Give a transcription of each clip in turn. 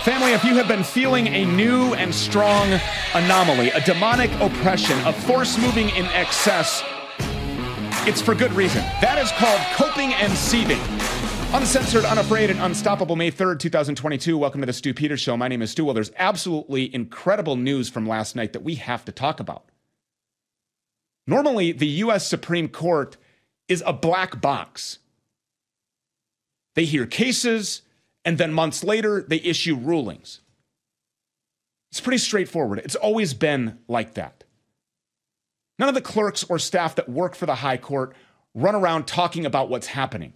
Family, if you have been feeling a new and strong anomaly, a demonic oppression, a force moving in excess, it's for good reason. That is called coping and seething. Uncensored, unafraid, and unstoppable. May 3rd, 2022. Welcome to the Stu Peters Show. My name is Stu. Well, there's absolutely incredible news from last night that we have to talk about. Normally, the U.S. Supreme Court is a black box. They hear cases, and then months later, they issue rulings. It's pretty straightforward. It's always been like that. None of the clerks or staff that work for the High Court run around talking about what's happening.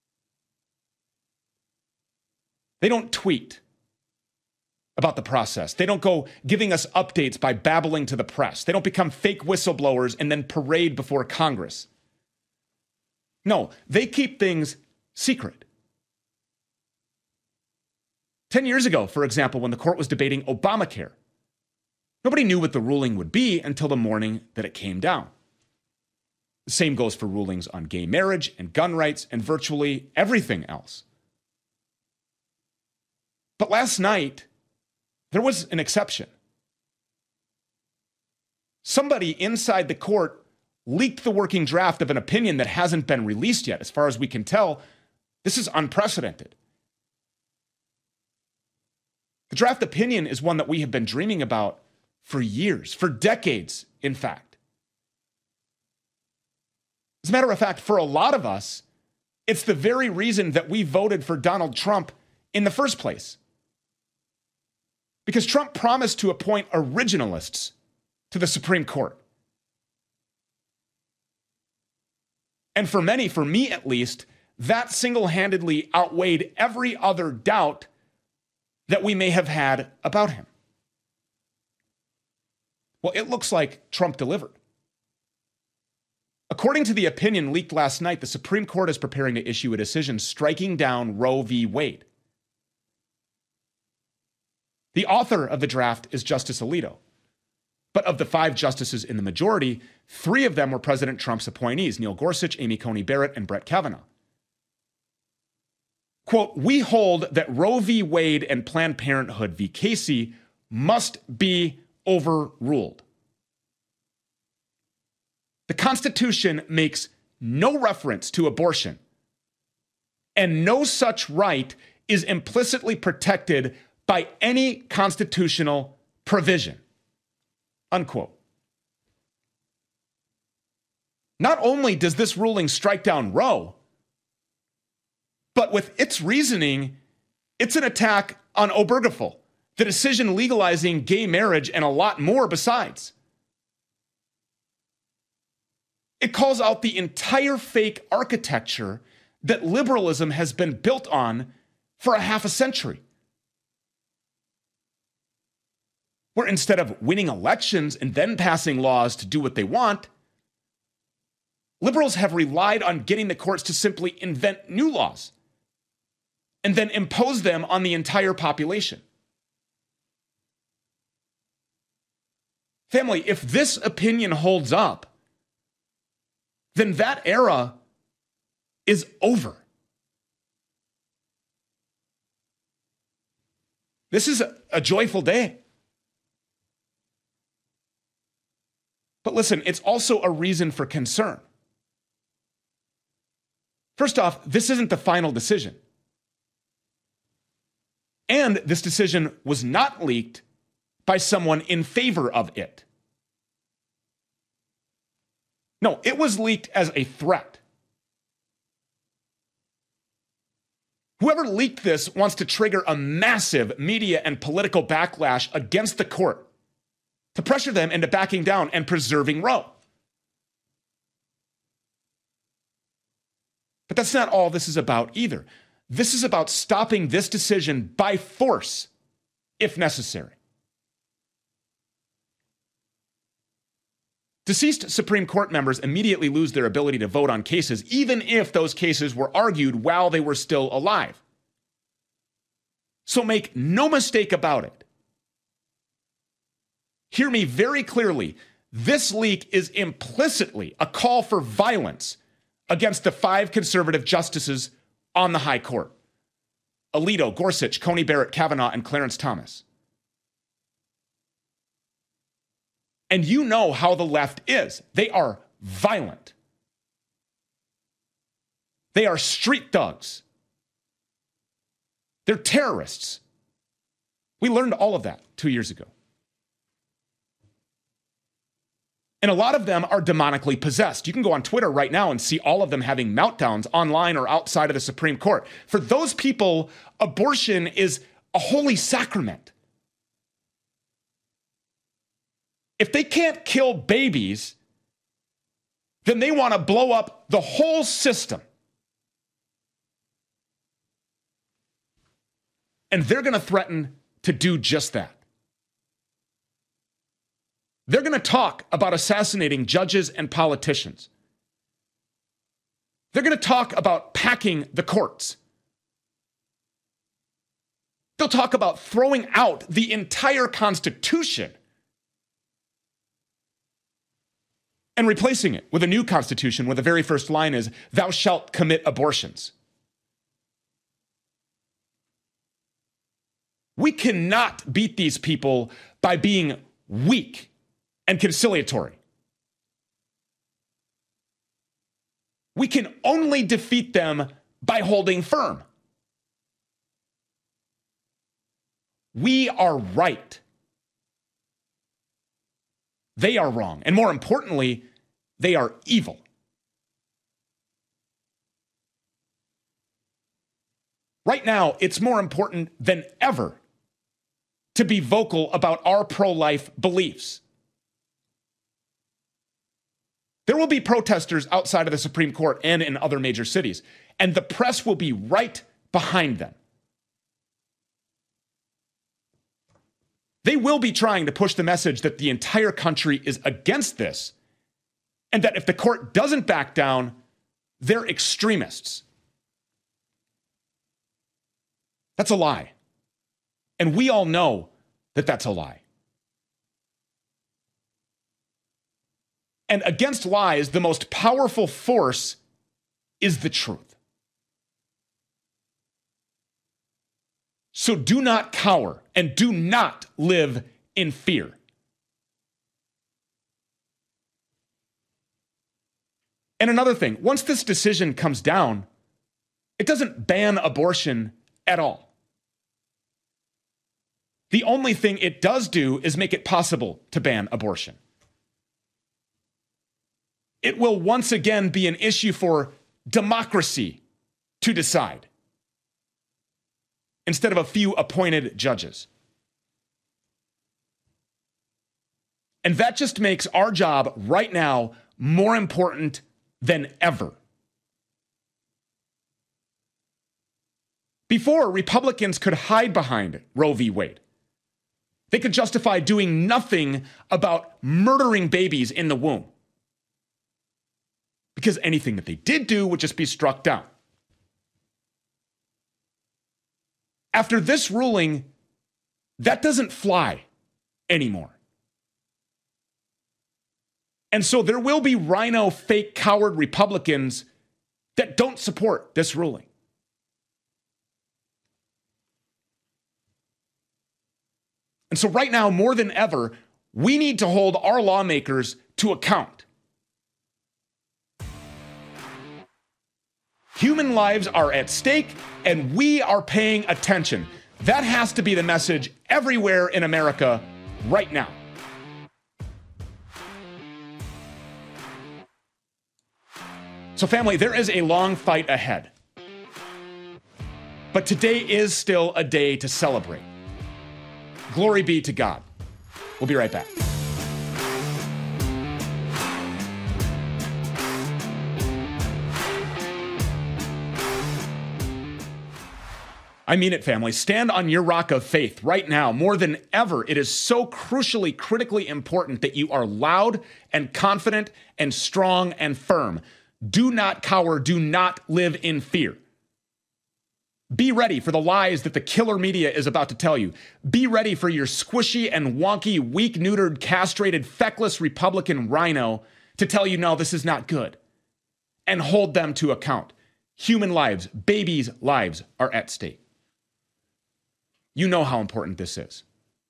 They don't tweet about the process. They don't go giving us updates by babbling to the press. They don't become fake whistleblowers and then parade before Congress. No, they keep things secret. 10 years ago, for example, when the court was debating Obamacare, nobody knew what the ruling would be until the morning that it came down. The same goes for rulings on gay marriage and gun rights and virtually everything else. But last night, there was an exception. Somebody inside the court leaked the working draft of an opinion that hasn't been released yet. As far as we can tell, this is unprecedented. The draft opinion is one that we have been dreaming about for years, for decades, in fact. As a matter of fact, for a lot of us, it's the very reason that we voted for Donald Trump in the first place. Because Trump promised to appoint originalists to the Supreme Court. And for many, for me at least, that single-handedly outweighed every other doubt that we may have had about him. Well, it looks like Trump delivered. According to the opinion leaked last night, the Supreme Court is preparing to issue a decision striking down Roe v. Wade. The author of the draft is Justice Alito. But of the 5 justices in the majority, 3 of them were President Trump's appointees, Neil Gorsuch, Amy Coney Barrett, and Brett Kavanaugh. Quote, "We hold that Roe v. Wade and Planned Parenthood v. Casey must be overruled. The Constitution makes no reference to abortion, and no such right is implicitly protected by any constitutional provision." Unquote. Not only does this ruling strike down Roe, but with its reasoning, it's an attack on Obergefell, the decision legalizing gay marriage and a lot more besides. It calls out the entire fake architecture that liberalism has been built on for a half a century. Where instead of winning elections and then passing laws to do what they want, liberals have relied on getting the courts to simply invent new laws and then impose them on the entire population. Family, if this opinion holds up, then that era is over. This is a joyful day. But listen, it's also a reason for concern. First off, this isn't the final decision. And this decision was not leaked by someone in favor of it. No, it was leaked as a threat. Whoever leaked this wants to trigger a massive media and political backlash against the court to pressure them into backing down and preserving Roe. But that's not all this is about either. This is about stopping this decision by force, if necessary. Deceased Supreme Court members immediately lose their ability to vote on cases, even if those cases were argued while they were still alive. So make no mistake about it. Hear me very clearly. This leak is implicitly a call for violence against the 5 conservative justices on the High Court. Alito, Gorsuch, Coney Barrett, Kavanaugh, and Clarence Thomas. And you know how the left is. They are violent. They are street thugs. They're terrorists. We learned all of that 2 years ago. And a lot of them are demonically possessed. You can go on Twitter right now and see all of them having meltdowns online or outside of the Supreme Court. For those people, abortion is a holy sacrament. If they can't kill babies, then they want to blow up the whole system. And they're going to threaten to do just that. They're going to talk about assassinating judges and politicians. They're going to talk about packing the courts. They'll talk about throwing out the entire Constitution and replacing it with a new Constitution where the very first line is, "Thou shalt commit abortions." We cannot beat these people by being weak and conciliatory. We can only defeat them by holding firm. We are right. They are wrong. And more importantly, they are evil. Right now, it's more important than ever to be vocal about our pro-life beliefs. There will be protesters outside of the Supreme Court and in other major cities, and the press will be right behind them. They will be trying to push the message that the entire country is against this, and that if the court doesn't back down, they're extremists. That's a lie. And we all know that that's a lie. And against lies, the most powerful force is the truth. So do not cower and do not live in fear. And another thing, once this decision comes down, it doesn't ban abortion at all. The only thing it does do is make it possible to ban abortion. It will once again be an issue for democracy to decide, instead of a few appointed judges. And that just makes our job right now more important than ever. Before, Republicans could hide behind Roe v. Wade. They could justify doing nothing about murdering babies in the womb, because anything that they did do would just be struck down. After this ruling, that doesn't fly anymore. And so there will be rhino, fake, coward Republicans that don't support this ruling. And so right now, more than ever, we need to hold our lawmakers to account. Human lives are at stake, and we are paying attention. That has to be the message everywhere in America right now. So family, there is a long fight ahead. But today is still a day to celebrate. Glory be to God. We'll be right back. I mean it, family. Stand on your rock of faith right now. More than ever, it is so crucially, critically important that you are loud and confident and strong and firm. Do not cower. Do not live in fear. Be ready for the lies that the killer media is about to tell you. Be ready for your squishy and wonky, weak-neutered, castrated, feckless Republican rhino to tell you, no, this is not good. And hold them to account. Human lives, babies' lives are at stake. You know how important this is.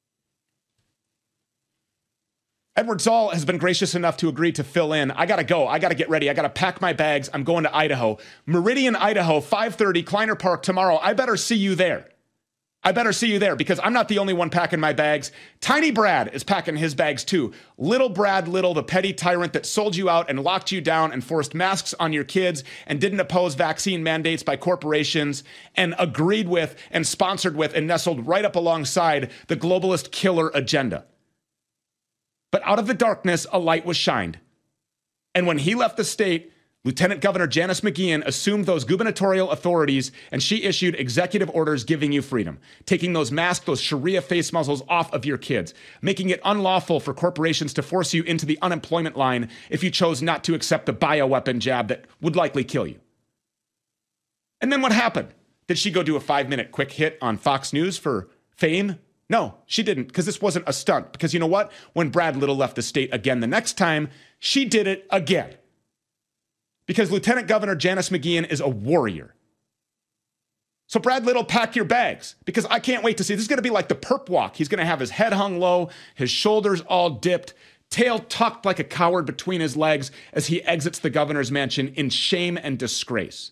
Edward Zoll has been gracious enough to agree to fill in. I got to go. I got to get ready. I got to pack my bags. I'm going to Idaho. Meridian, Idaho, 5:30, Kleiner Park tomorrow. I better see you there. I better see you there because I'm not the only one packing my bags. Tiny Brad is packing his bags too. Little Brad Little, the petty tyrant that sold you out and locked you down and forced masks on your kids and didn't oppose vaccine mandates by corporations and agreed with and sponsored with and nestled right up alongside the globalist killer agenda. But out of the darkness, a light was shined. And when he left the state, Lieutenant Governor Janice McGeachin assumed those gubernatorial authorities, and she issued executive orders giving you freedom, taking those masks, those Sharia face muzzles off of your kids, making it unlawful for corporations to force you into the unemployment line if you chose not to accept the bioweapon jab that would likely kill you. And then what happened? Did she go do a 5-minute quick hit on Fox News for fame? No, she didn't, because this wasn't a stunt. Because you know what? When Brad Little left the state again the next time, she did it again. Because Lieutenant Governor Janice McGeachin is a warrior. So Brad Little, pack your bags, because I can't wait to see. This is going to be like the perp walk. He's going to have his head hung low, his shoulders all dipped, tail tucked like a coward between his legs as he exits the governor's mansion in shame and disgrace.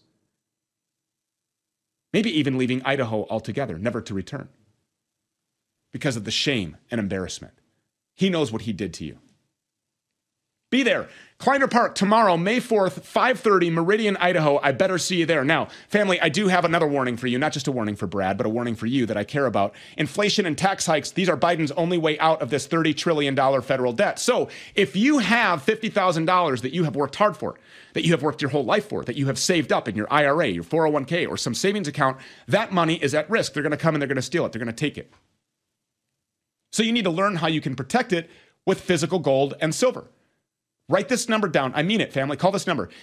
Maybe even leaving Idaho altogether, never to return. Because of the shame and embarrassment. He knows what he did to you. Be there. Kleiner Park tomorrow, May 4th, 5:30, Meridian, Idaho. I better see you there. Now, family, I do have another warning for you. Not just a warning for Brad, but a warning for you that I care about. Inflation and tax hikes, these are Biden's only way out of this $30 trillion federal debt. So if you have $50,000 that you have worked hard for, that you have worked your whole life for, that you have saved up in your IRA, your 401k, or some savings account, that money is at risk. They're going to come and they're going to steal it. They're going to take it. So you need to learn how you can protect it with physical gold and silver. Write this number down. I mean it, family. Call this number,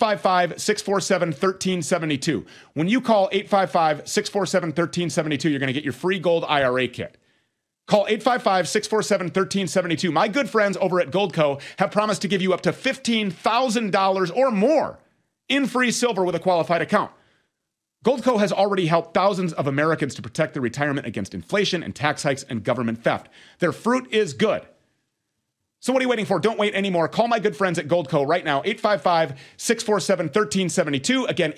855-647-1372. When you call 855-647-1372, you're going to get your free gold IRA kit. Call 855-647-1372. My good friends over at Goldco have promised to give you up to $15,000 or more in free silver with a qualified account. Goldco has already helped thousands of Americans to protect their retirement against inflation and tax hikes and government theft. Their fruit is good. So what are you waiting for? Don't wait anymore. Call my good friends at Goldco right now, 855-647-1372. Again,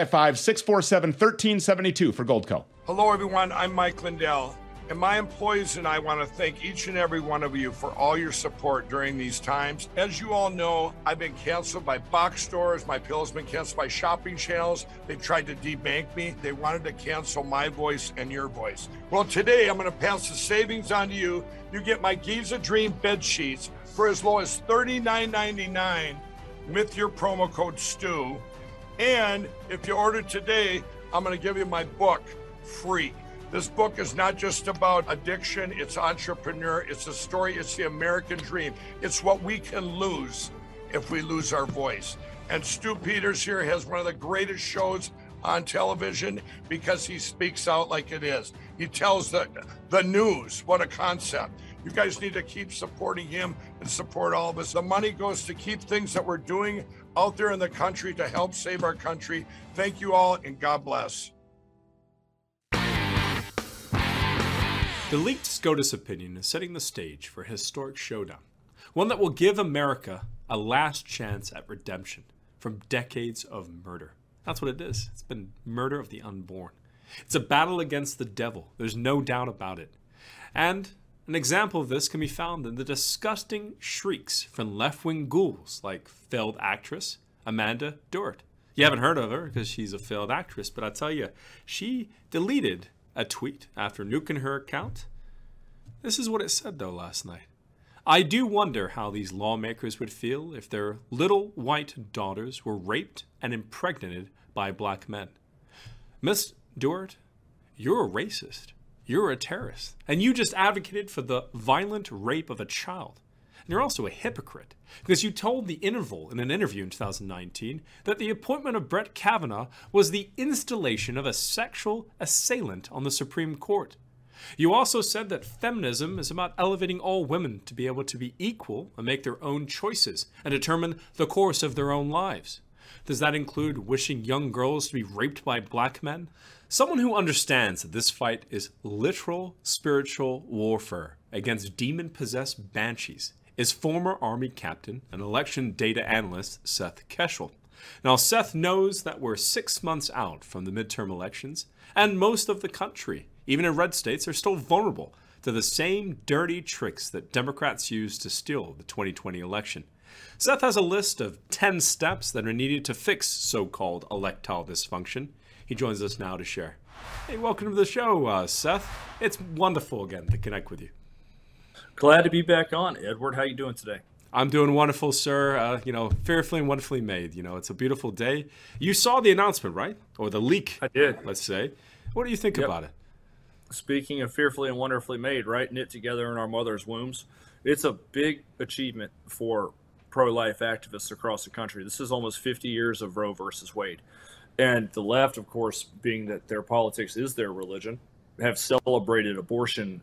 855-647-1372 for Goldco. Hello, everyone. I'm Mike Lindell. And my employees and I want to thank each and every one of you for all your support during these times. As you all know, I've been canceled by box stores. My pill's been canceled by shopping channels. They tried to debank me. They wanted to cancel my voice and your voice. Well, today I'm going to pass the savings on to you. You get my Giza Dream bed sheets for as low as $39.99 with your promo code STU. And if you order today, I'm going to give you my book free. This book is not just about addiction, it's entrepreneur, it's a story, it's the American dream. It's what we can lose if we lose our voice. And Stu Peters here has one of the greatest shows on television because he speaks out like it is. He tells the news, what a concept. You guys need to keep supporting him and support all of us. The money goes to keep things that we're doing out there in the country to help save our country. Thank you all and God bless. The leaked SCOTUS opinion is setting the stage for a historic showdown, one that will give America a last chance at redemption from decades of murder. That's what it is. It's been murder of the unborn. It's a battle against the devil. There's no doubt about it. And an example of this can be found in the disgusting shrieks from left-wing ghouls like failed actress Amanda Duart. You haven't heard of her because she's a failed actress, but I tell you, she deleted a tweet after nuking her account. This is what it said, though, last night. I do wonder how these lawmakers would feel if their little white daughters were raped and impregnated by black men. Miss Duart, you're a racist. You're a terrorist. And you just advocated for the violent rape of a child. And you're also a hypocrite because you told The Interval in an interview in 2019 that the appointment of Brett Kavanaugh was the installation of a sexual assailant on the Supreme Court. You also said that feminism is about elevating all women to be able to be equal and make their own choices and determine the course of their own lives. Does that include wishing young girls to be raped by black men? Someone who understands that this fight is literal spiritual warfare against demon-possessed banshees is former Army captain and election data analyst Seth Keshel. Now, Seth knows that we're 6 months out from the midterm elections, and most of the country, even in red states, are still vulnerable to the same dirty tricks that Democrats used to steal the 2020 election. Seth has a list of 10 steps that are needed to fix so-called electoral dysfunction. He joins us now to share. Hey, welcome to the show, Seth. It's wonderful again to connect with you. Glad to be back on, Edward. How you doing today? I'm doing wonderful, sir. Fearfully and wonderfully made. It's a beautiful day. You saw the announcement, right? Or the leak. I did. Let's say. What do you think about it? Speaking of fearfully and wonderfully made, right? Knit together in our mother's wombs. It's a big achievement for pro-life activists across the country. This is almost 50 years of Roe versus Wade. And the left, of course, being that their politics is their religion, have celebrated abortion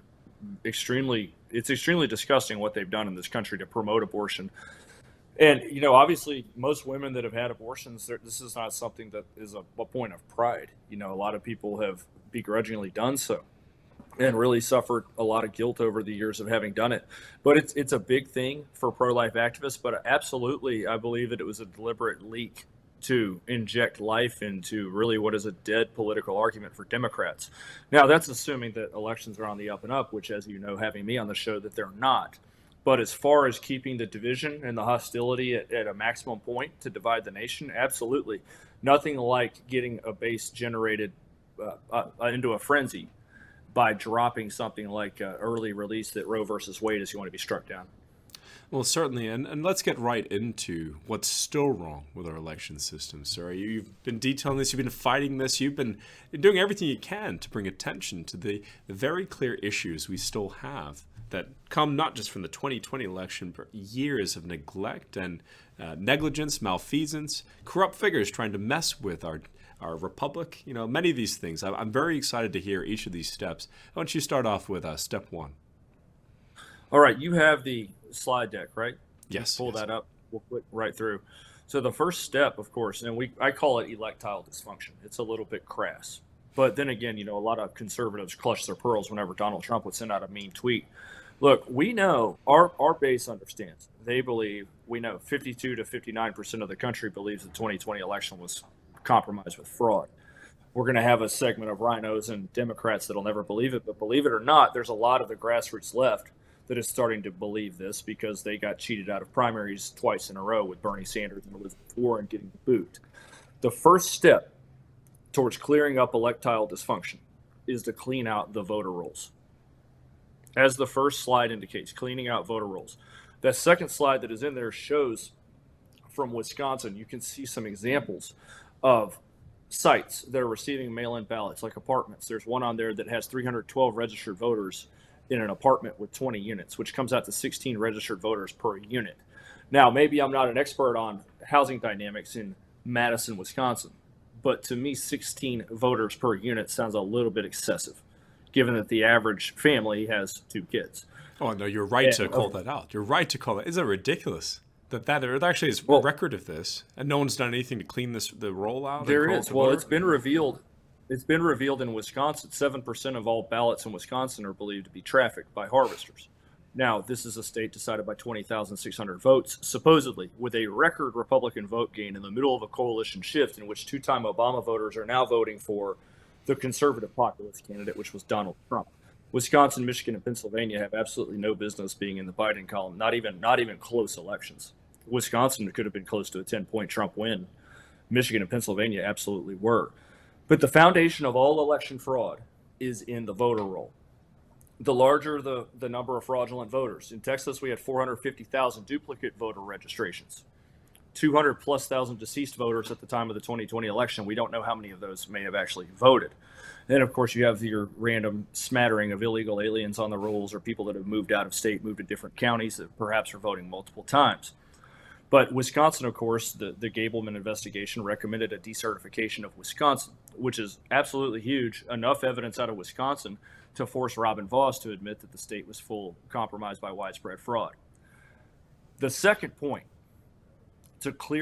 it's extremely disgusting what they've done in this country to promote abortion. And, obviously, most women that have had abortions, this is not something that is a point of pride. A lot of people have begrudgingly done so and really suffered a lot of guilt over the years of having done it. But it's a big thing for pro-life activists. But absolutely, I believe that it was a deliberate leak to inject life into really what is a dead political argument for Democrats. Now, that's assuming that elections are on the up and up, which, as you know, having me on the show, that they're not. But as far as keeping the division and the hostility at a maximum point to divide the nation, absolutely. Nothing like getting a base generated into a frenzy by dropping something like early release that Roe versus Wade is going to be struck down. Well, certainly, and let's get right into what's still wrong with our election system, sir. You've been detailing this, you've been fighting this, you've been doing everything you can to bring attention to the very clear issues we still have that come not just from the 2020 election, but years of neglect and negligence, malfeasance, corrupt figures trying to mess with our republic. Many of these things. I'm very excited to hear each of these steps. Why don't you start off with step one? All right, you have the slide deck, right? Yes. Pull that up. We'll click right through. So the first step, of course, and I call it electile dysfunction. It's a little bit crass. But then again, a lot of conservatives clutch their pearls whenever Donald Trump would send out a mean tweet. Look, we know, our base understands. We know 52 to 59% of the country believes the 2020 election was compromised with fraud. We're going to have a segment of rhinos and Democrats that'll never believe it. But believe it or not, there's a lot of the grassroots left that is starting to believe this because they got cheated out of primaries twice in a row with Bernie Sanders and Elizabeth Warren getting the boot. The first step towards clearing up electile dysfunction is to clean out the voter rolls. As the first slide indicates, cleaning out voter rolls. That second slide that is in there shows from Wisconsin, you can see some examples of sites that are receiving mail-in ballots, like apartments. There's one on there that has 312 registered voters in an apartment with 20 units, which comes out to 16 registered voters per unit. Now, maybe I'm not an expert on housing dynamics in Madison, Wisconsin, but to me, 16 voters per unit sounds a little bit excessive, given that the average family has 2 kids. Oh, no, you're right to call that out. You're right to call it. Isn't it ridiculous that there actually is a record of this, and no one's done anything to clean the roll out? There is. Well, it's been revealed. It's been revealed in Wisconsin, 7% of all ballots in Wisconsin are believed to be trafficked by harvesters. Now, this is a state decided by 20,600 votes, supposedly, with a record Republican vote gain in the middle of a coalition shift in which 2-time Obama voters are now voting for the conservative populist candidate, which was Donald Trump. Wisconsin, Michigan, and Pennsylvania have absolutely no business being in the Biden column, not even close elections. Wisconsin could have been close to a 10-point Trump win. Michigan and Pennsylvania absolutely were. But the foundation of all election fraud is in the voter roll. The larger the number of fraudulent voters. In Texas, we had 450,000 duplicate voter registrations, 200,000+ deceased voters at the time of the 2020 election. We don't know how many of those may have actually voted. Then, of course, you have your random smattering of illegal aliens on the rolls or people that have moved out of state, moved to different counties that perhaps are voting multiple times. But Wisconsin, of course, the Gableman investigation recommended a decertification of Wisconsin, which is absolutely huge. Enough evidence out of Wisconsin to force Robin Vos to admit that the state was compromised by widespread fraud. The second point to clear up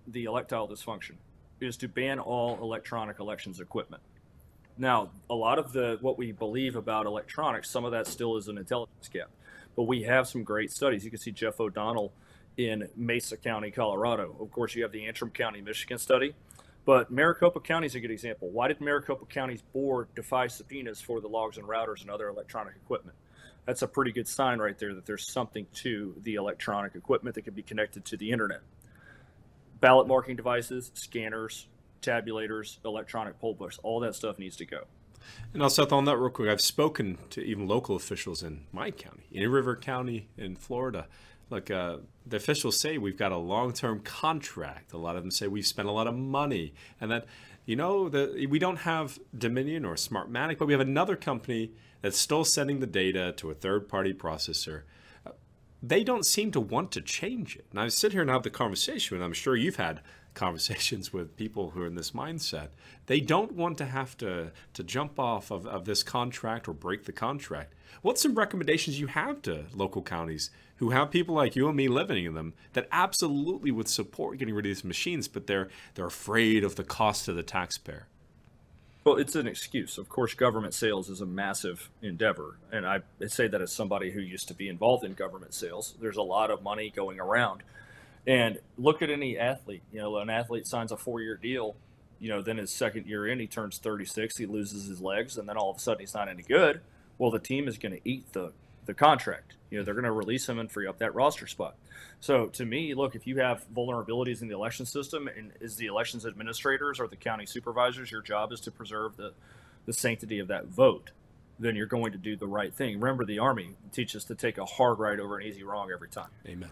the electile dysfunction is to ban all electronic elections equipment. Now, a lot of what we believe about electronics, some of that still is an intelligence gap, but we have some great studies. You can see Jeff O'Donnell in Mesa County, Colorado. Of course, you have the Antrim County, Michigan study, but Maricopa County is a good example. Why did Maricopa County's board defy subpoenas for the logs and routers and other electronic equipment? That's a pretty good sign right there that there's something to the electronic equipment that can be connected to the internet. Ballot marking devices, scanners, tabulators, electronic poll books, all that stuff needs to go. And I'll Seth, on that real quick. I've spoken to even local officials in my county, in River County in Florida. Look, the officials say we've got a long-term contract. A lot of them say we've spent a lot of money, and that, we don't have Dominion or Smartmatic, but we have another company that's still sending the data to a third-party processor. They don't seem to want to change it. And I sit here and have the conversation, and I'm sure you've had conversations with people who are in this mindset. They don't want to have to jump off of this contract or break the contract. What's some recommendations you have to local counties who have people like you and me living in them that absolutely would support getting rid of these machines, but they're afraid of the cost to the taxpayer? Well, it's an excuse. Of course, government sales is a massive endeavor. And I say that as somebody who used to be involved in government sales. There's a lot of money going around. And look at any athlete. An athlete signs a 4-year deal, then his second year in, he turns 36, he loses his legs, and then all of a sudden he's not any good. Well, the team is going to eat the contract. They're going to release him and free up that roster spot. So to me, look, if you have vulnerabilities in the election system, and as the elections administrators or the county supervisors, your job is to preserve the sanctity of that vote, then you're going to do the right thing. Remember, the Army teaches to take a hard right over an easy wrong every time. Amen.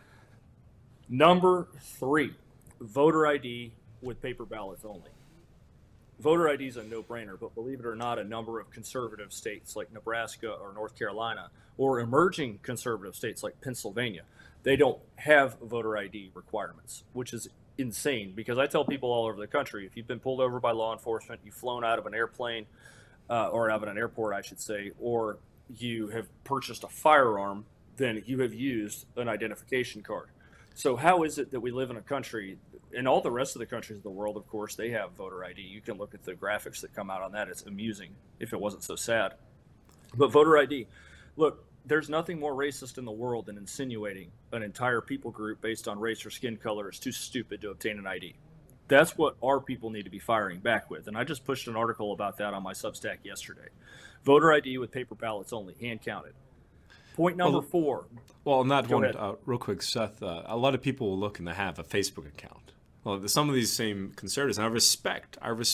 Number 3, voter ID with paper ballots only. Voter ID is a no-brainer, but believe it or not, a number of conservative states like Nebraska or North Carolina, or emerging conservative states like Pennsylvania, they don't have voter ID requirements, which is insane, because I tell people all over the country, if you've been pulled over by law enforcement, you've flown out of an airplane, or out of an airport, I should say, or you have purchased a firearm, then you have used an identification card. So how is it that we live in a country, and all the rest of the countries of the world, of course, they have voter ID. You can look at the graphics that come out on that. It's amusing if it wasn't so sad. But voter ID, look, there's nothing more racist in the world than insinuating an entire people group based on race or skin color is too stupid to obtain an ID. That's what our people need to be firing back with. And I just pushed an article about that on my Substack yesterday. Voter ID with paper ballots only, hand counted. Point number 4. Well, on that one, real quick, Seth, a lot of people will look and they have a Facebook account. Well, some of these same conservatives, and I respect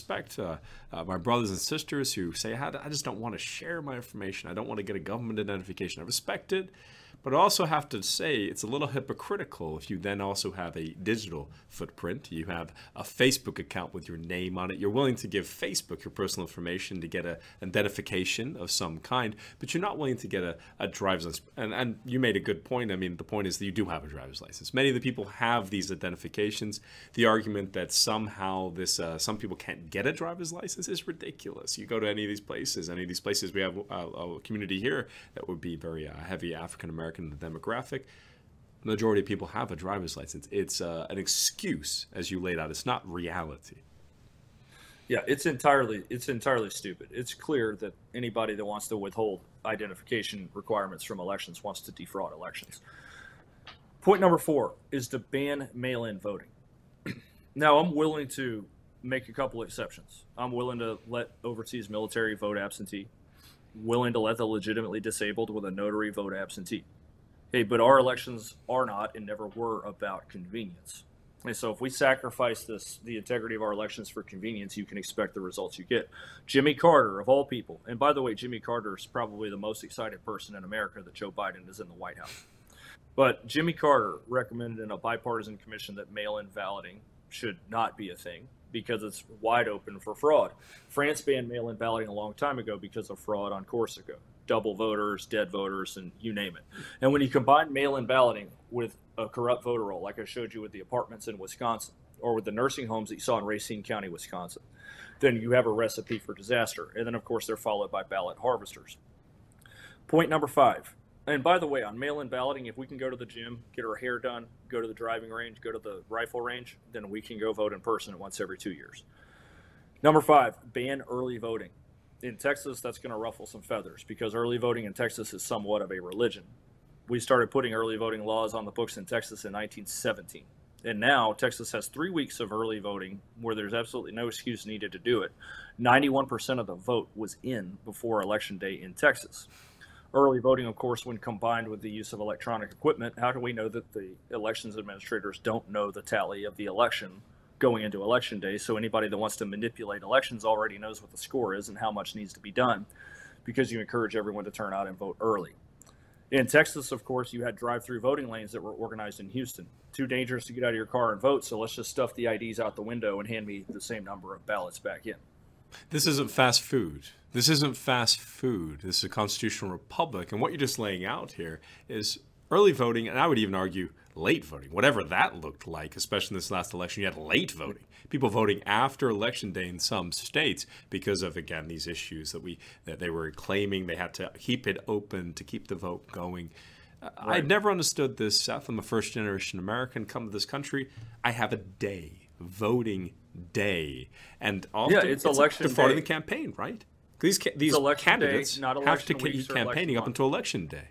my brothers and sisters who say, I just don't want to share my information. I don't want to get a government identification. I respect it. But I also have to say it's a little hypocritical if you then also have a digital footprint. You have a Facebook account with your name on it. You're willing to give Facebook your personal information to get an identification of some kind, but you're not willing to get a driver's license. And you made a good point. I mean, the point is that you do have a driver's license. Many of the people have these identifications. The argument that somehow some people can't get a driver's license is ridiculous. You go to any of these places, we have a community here that would be very heavy African-American in the demographic. The majority of people have a driver's license. It's an excuse, as you laid out. It's not reality. Yeah, it's entirely stupid. It's clear that anybody that wants to withhold identification requirements from elections wants to defraud elections. Point number 4 is to ban mail-in voting. Now, I'm willing to make a couple exceptions. I'm willing to let overseas military vote absentee, willing to let the legitimately disabled with a notary vote absentee. Hey, but our elections are not and never were about convenience. And so if we sacrifice the integrity of our elections for convenience, you can expect the results you get. Jimmy Carter, of all people, and by the way, Jimmy Carter is probably the most excited person in America that Joe Biden is in the White House. But Jimmy Carter recommended in a bipartisan commission that mail-in balloting should not be a thing because it's wide open for fraud. France banned mail-in balloting a long time ago because of fraud on Corsica. Double voters, dead voters, and you name it. And when you combine mail-in balloting with a corrupt voter roll, like I showed you with the apartments in Wisconsin, or with the nursing homes that you saw in Racine County, Wisconsin, then you have a recipe for disaster. And then, of course, they're followed by ballot harvesters. Point number 5, And by the way, on mail-in balloting, if we can go to the gym, get our hair done, go to the driving range, go to the rifle range, then we can go vote in person once every 2 years. Number 5, ban early voting. In Texas, that's going to ruffle some feathers because early voting in Texas is somewhat of a religion. We started putting early voting laws on the books in Texas in 1917. And now Texas has 3 weeks of early voting where there's absolutely no excuse needed to do it. 91% of the vote was in before Election Day in Texas. Early voting, of course, when combined with the use of electronic equipment, how do we know that the elections administrators don't know the tally of the election going into Election Day? So anybody that wants to manipulate elections already knows what the score is and how much needs to be done because you encourage everyone to turn out and vote early. In Texas, of course, you had drive-through voting lanes that were organized in Houston. Too dangerous to get out of your car and vote, so let's just stuff the IDs out the window and hand me the same number of ballots back in. This isn't fast food. This isn't fast food. This is a constitutional republic. And what you're just laying out here is early voting, and I would even argue late voting, whatever that looked like, especially in this last election. You had late voting, people voting after Election Day in some states because of, again, these issues that they were claiming they had to keep it open to keep the vote going. Right. I never understood this, Seth. I'm a first-generation American, come to this country. I have a day, voting day. And often it's election defrauding day. The campaign, right? These candidates day, not have to election keep campaigning up until Election Day.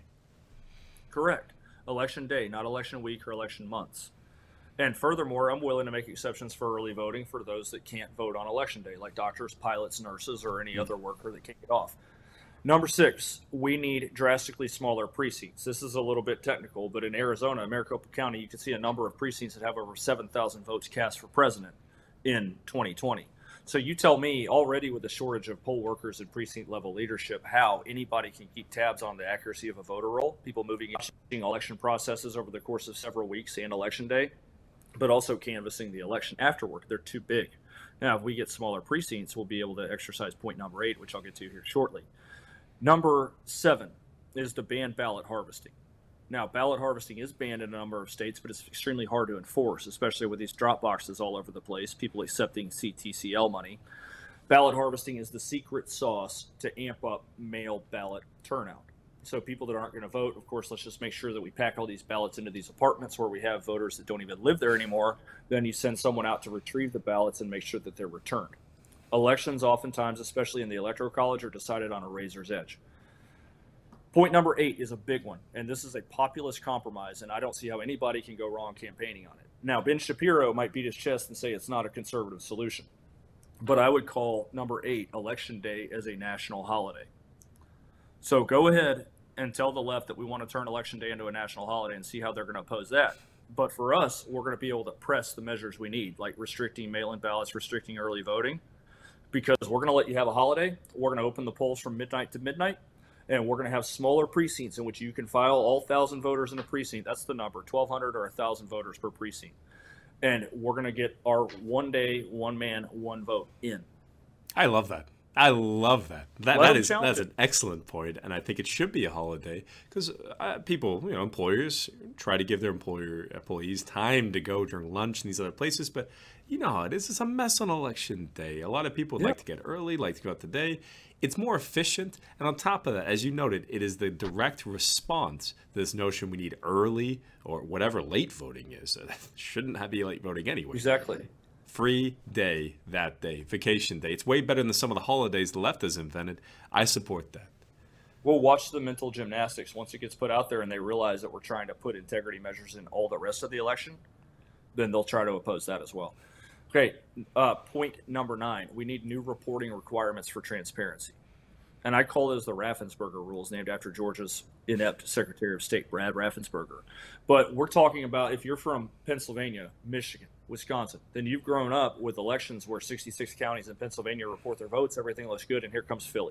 Correct. Election day, not election week or election months. And furthermore, I'm willing to make exceptions for early voting for those that can't vote on Election Day, like doctors, pilots, nurses, or any other worker that can't get off. Number 6, we need drastically smaller precincts. This is a little bit technical, but in Arizona, Maricopa County, you can see a number of precincts that have over 7,000 votes cast for president in 2020. So you tell me already with the shortage of poll workers and precinct level leadership, how anybody can keep tabs on the accuracy of a voter roll, people moving in election processes over the course of several weeks and Election Day, but also canvassing the election afterward. They're too big. Now, if we get smaller precincts, we'll be able to exercise point number 8, which I'll get to here shortly. Number 7 is to ban ballot harvesting. Now, ballot harvesting is banned in a number of states, but it's extremely hard to enforce, especially with these drop boxes all over the place, people accepting CTCL money. Ballot harvesting is the secret sauce to amp up mail ballot turnout. So people that aren't going to vote, of course, let's just make sure that we pack all these ballots into these apartments where we have voters that don't even live there anymore. Then you send someone out to retrieve the ballots and make sure that they're returned. Elections oftentimes, especially in the Electoral College, are decided on a razor's edge. Point number 8 is a big one, and this is a populist compromise, and I don't see how anybody can go wrong campaigning on it. Now, Ben Shapiro might beat his chest and say it's not a conservative solution, but I would call number 8, Election Day, as a national holiday. So go ahead and tell the left that we want to turn Election Day into a national holiday and see how they're going to oppose that. But for us, we're going to be able to press the measures we need, like restricting mail-in ballots, restricting early voting, because we're going to let you have a holiday. We're going to open the polls from midnight to midnight. And we're going to have smaller precincts in which you can file all 1,000 voters in a precinct. That's the number, 1,200 or 1,000 voters per precinct. And we're going to get our one day, one man, one vote in. I love that. I love that. That's an excellent point, and I think it should be a holiday because people, employers try to give their employees time to go during lunch and these other places, but you know how it is. It's a mess on Election Day. A lot of people would like to get early, like to go out the day. It's more efficient, and on top of that, as you noted, it is the direct response to this notion we need early or whatever late voting is. Shouldn't be late voting anyway. Exactly. Free day that day, vacation day. It's way better than some of the holidays the left has invented. I support that. We'll watch the mental gymnastics once it gets put out there and they realize that we're trying to put integrity measures in all the rest of the election. Then they'll try to oppose that as well. Okay, point number 9. We need new reporting requirements for transparency. And I call those the Raffensperger rules, named after Georgia's inept Secretary of State, Brad Raffensperger. But we're talking about if you're from Pennsylvania, Michigan, Wisconsin, then you've grown up with elections where 66 counties in Pennsylvania report their votes, everything looks good, and here comes Philly.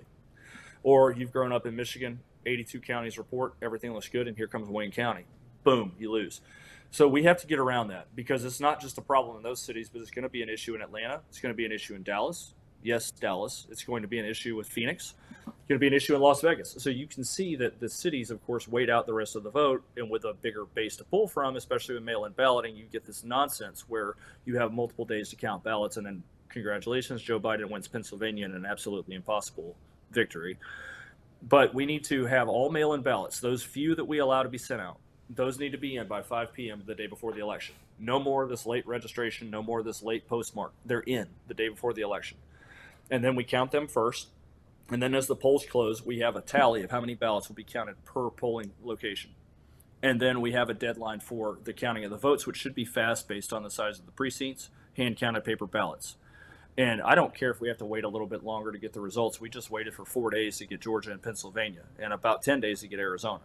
Or you've grown up in Michigan, 82 counties report, everything looks good, and here comes Wayne County. Boom, you lose. So we have to get around that because it's not just a problem in those cities, but it's going to be an issue in Atlanta. It's going to be an issue in Dallas. Yes, Dallas. It's going to be an issue with Phoenix. It's going to be an issue in Las Vegas. So you can see that the cities, of course, wait out the rest of the vote, and with a bigger base to pull from, especially with mail-in balloting, you get this nonsense where you have multiple days to count ballots, and then congratulations, Joe Biden wins Pennsylvania in an absolutely impossible victory. But we need to have all mail-in ballots, those few that we allow to be sent out. Those need to be in by 5 p.m. the day before the election. No more of this late registration, no more of this late postmark. They're in the day before the election. And then we count them first. And then as the polls close, we have a tally of how many ballots will be counted per polling location. And then we have a deadline for the counting of the votes, which should be fast based on the size of the precincts, hand-counted paper ballots. And I don't care if we have to wait a little bit longer to get the results. We just waited for 4 days to get Georgia and Pennsylvania, and about 10 days to get Arizona.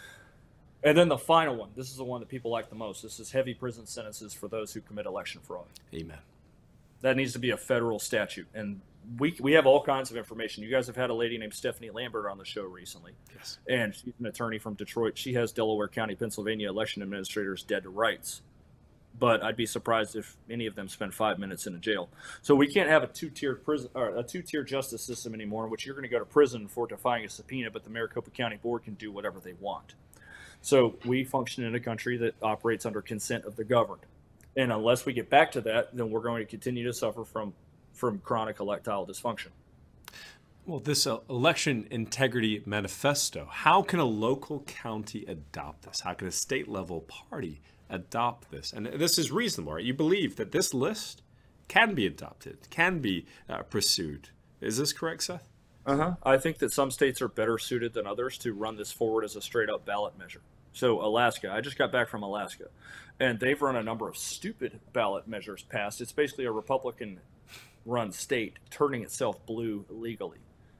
And then the final one, this is the one that people like the most. This is heavy prison sentences for those who commit election fraud. Amen. That needs to be a federal statute. And we have all kinds of information. You guys have had a lady named Stephanie Lambert on the show recently. Yes. And she's an attorney from Detroit. She has Delaware County, Pennsylvania election administrators dead to rights. But I'd be surprised if any of them spend 5 minutes in a jail. So we can't have a two-tier prison or a two-tier justice system anymore, in which you're going to go to prison for defying a subpoena, but the Maricopa County Board can do whatever they want. So we function in a country that operates under consent of the governed. And unless we get back to that, then we're going to continue to suffer from chronic electoral dysfunction. Well, this election integrity manifesto, how can a local county adopt this? How can a state-level party adopt this? And this is reasonable, right? You believe that this list can be adopted, can be pursued. Is this correct, Seth? I think that some states are better suited than others to run this forward as a straight-up ballot measure. So Alaska, I just got back from Alaska, and they've run a number of stupid ballot measures past. It's basically a Republican-run state turning itself blue legally.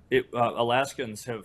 Alaska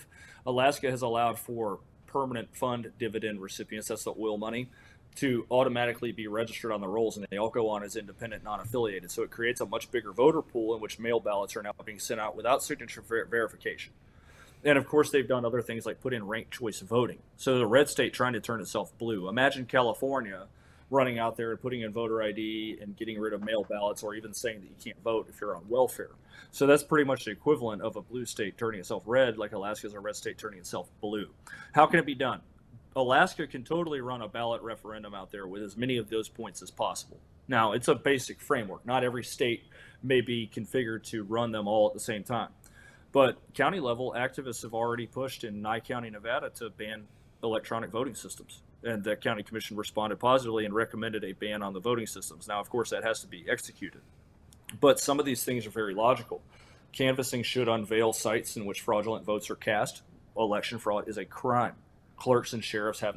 has allowed for permanent fund dividend recipients, that's the oil money, to automatically be registered on the rolls, and they all go on as independent, non-affiliated. So it creates a much bigger voter pool in which mail ballots are now being sent out without signature verification. And of course, they've done other things like put in ranked choice voting. So the red state trying to turn itself blue. Imagine California running out there and putting in voter ID and getting rid of mail ballots, or even saying that you can't vote if you're on welfare. So that's pretty much the equivalent of a blue state turning itself red, like Alaska's a red state turning itself blue. How can it be done? Alaska can totally run a ballot referendum out there with as many of those points as possible. Now, it's a basic framework. Not every state may be configured to run them all at the same time. But county level activists have already pushed in Nye County, Nevada, to ban electronic voting systems. And the county commission responded positively and recommended a ban on the voting systems. Now, of course, that has to be executed. But some of these things are very logical. Canvassing should unveil sites in which fraudulent votes are cast. Election fraud is a crime. Clerks and sheriffs have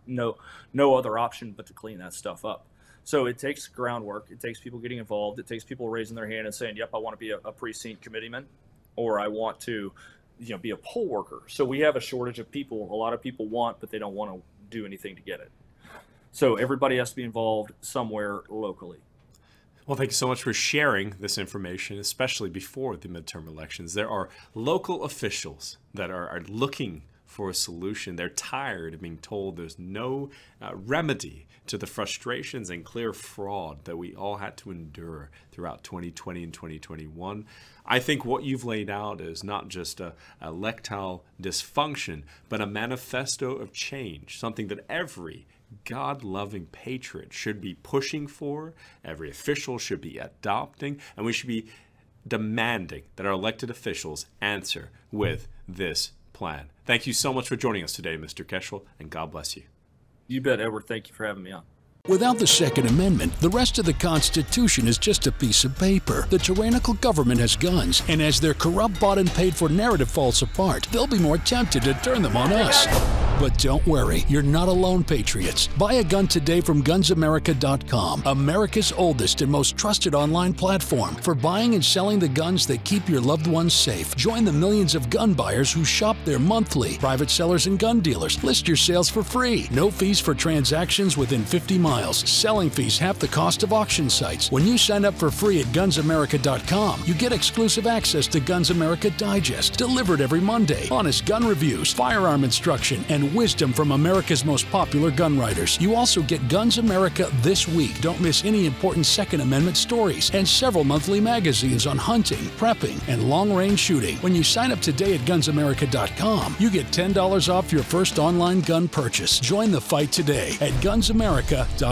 no other option but to clean that stuff up. So it takes groundwork. It takes people getting involved. It takes people raising their hand and saying, yep, I want to be a precinct committeeman, or I want to be a poll worker. So we have a shortage of people. A lot of people want, but they don't want to do anything to get it. So everybody has to be involved somewhere locally. Well, thank you so much for sharing this information, especially before the midterm elections. There are local officials that are looking for a solution. They're tired of being told there's no remedy to the frustrations and clear fraud that we all had to endure throughout 2020 and 2021. I think what you've laid out is not just a electoral dysfunction, but a manifesto of change, something that every God-loving patriot should be pushing for, every official should be adopting, and we should be demanding that our elected officials answer with this plan. Thank you so much for joining us today, Mr. Keschel, and God bless you. You bet, Edward. Thank you for having me on. Without the Second Amendment, the rest of the Constitution is just a piece of paper. The tyrannical government has guns, and as their corrupt, bought and paid for narrative falls apart, they'll be more tempted to turn them on us. But don't worry, you're not alone, patriots. Buy a gun today from GunsAmerica.com, America's oldest and most trusted online platform for buying and selling the guns that keep your loved ones safe. Join the millions of gun buyers who shop there monthly. Private sellers and gun dealers. List your sales for free. No fees for transactions within 50 miles. Selling fees half the cost of auction sites. When you sign up for free at GunsAmerica.com, you get exclusive access to Guns America Digest, delivered every Monday. Honest gun reviews, firearm instruction, and wisdom from America's most popular gun writers. You also get Guns America This Week. Don't miss any important Second Amendment stories, and several monthly magazines on hunting, prepping, and long-range shooting. When you sign up today at GunsAmerica.com, you get $10 off your first online gun purchase. Join the fight today at GunsAmerica.com.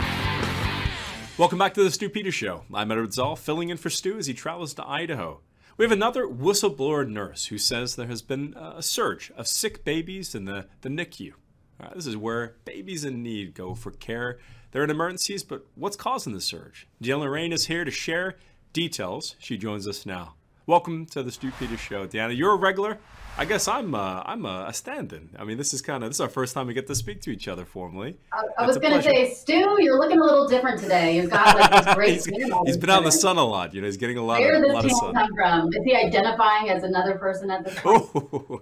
Welcome back to the Stu Peters Show. I'm Edward Zoll, filling in for Stu as he travels to Idaho. We have another whistleblower nurse who says there has been a surge of sick babies in the NICU. This is where babies in need go for care. They're in emergencies, but what's causing the surge? Deanna Lorraine is here to share details. She joins us now. Welcome to the Stu Peters Show, Deanna. You're a regular. I guess I'm a stand-in. I mean, this is our first time we get to speak to each other formally. I was going to say, Stu, you're looking a little different today. You've got like this great he's been out in the sun a lot. He's getting a lot of sun. Where does this tan come from? Is he identifying as another person at this point? Oh,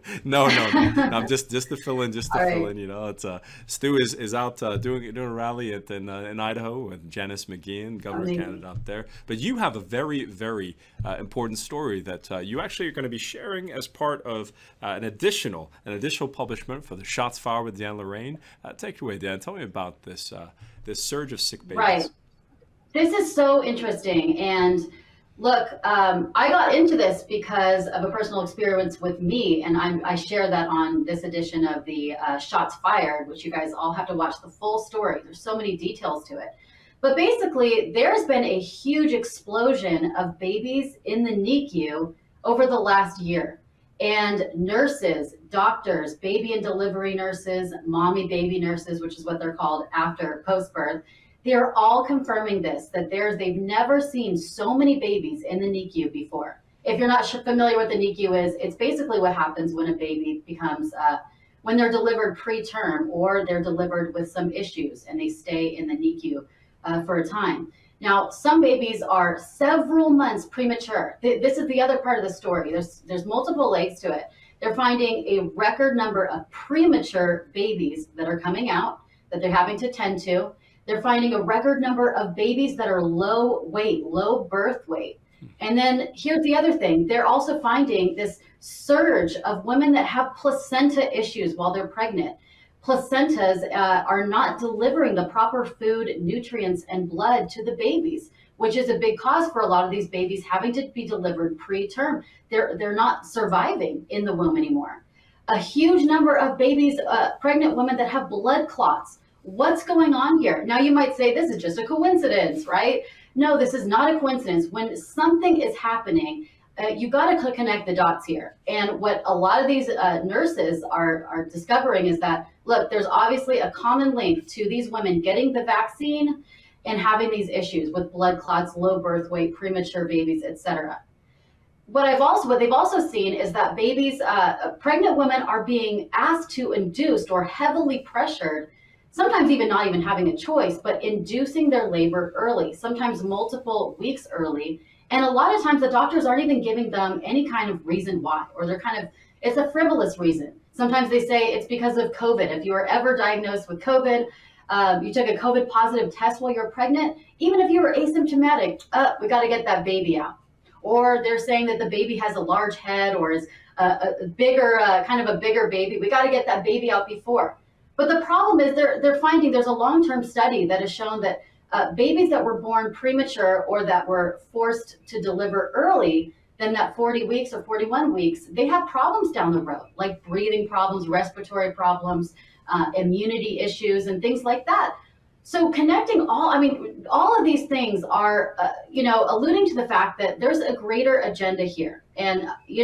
no. Just to fill in, It's Stu is out doing a rally in Idaho with Janice McGeehan, Governor of Canada, up there. But you have a very, very important story that you actually are going to be sharing as part of an additional publishment for the Shots Fired with Deanna Lorraine. Take it away, Dan. Tell me about this surge of sick babies. Right. This is so interesting. And look, I got into this because of a personal experience with me, and I share that on this edition of the Shots Fired, which you guys all have to watch the full story. There's so many details to it. But basically, there's been a huge explosion of babies in the NICU over the last year. And nurses, doctors, baby and delivery nurses, mommy baby nurses, which is what they're called after post-birth, they're all confirming this, that they've never seen so many babies in the NICU before. If you're not familiar with the NICU is, it's basically what happens when a baby becomes, when they're delivered preterm or they're delivered with some issues and they stay in the NICU for a time. Now, some babies are several months premature. This is the other part of the story. There's multiple legs to it. They're finding a record number of premature babies that are coming out that they're having to tend to. They're finding a record number of babies that are low weight, low birth weight. And then here's the other thing. They're also finding this surge of women that have placenta issues while they're pregnant. Placentas are not delivering the proper food, nutrients, and blood to the babies, which is a big cause for a lot of these babies having to be delivered preterm. They're not surviving in the womb anymore. A huge number of babies, pregnant women that have blood clots. What's going on here? Now you might say this is just a coincidence, right? No, this is not a coincidence. When something is happening, you got to connect the dots here. And what a lot of these nurses are discovering is that, look, there's obviously a common link to these women getting the vaccine and having these issues with blood clots, low birth weight, premature babies, etc. What they've also seen is that babies, pregnant women are being asked to induce or heavily pressured, sometimes even not even having a choice, but inducing their labor early, sometimes multiple weeks early. And a lot of times the doctors aren't even giving them any kind of reason why, or it's a frivolous reason. Sometimes they say it's because of COVID. If you were ever diagnosed with COVID, you took a COVID positive test while you're pregnant, even if you were asymptomatic, we got to get that baby out. Or they're saying that the baby has a large head or is a bigger, kind of a bigger baby. We got to get that baby out before. But the problem is they're finding there's a long-term study that has shown that babies that were born premature or that were forced to deliver early than that 40 weeks or 41 weeks, they have problems down the road, like breathing problems, respiratory problems, immunity issues, and things like that. So connecting all of these things are, alluding to the fact that there's a greater agenda here. And,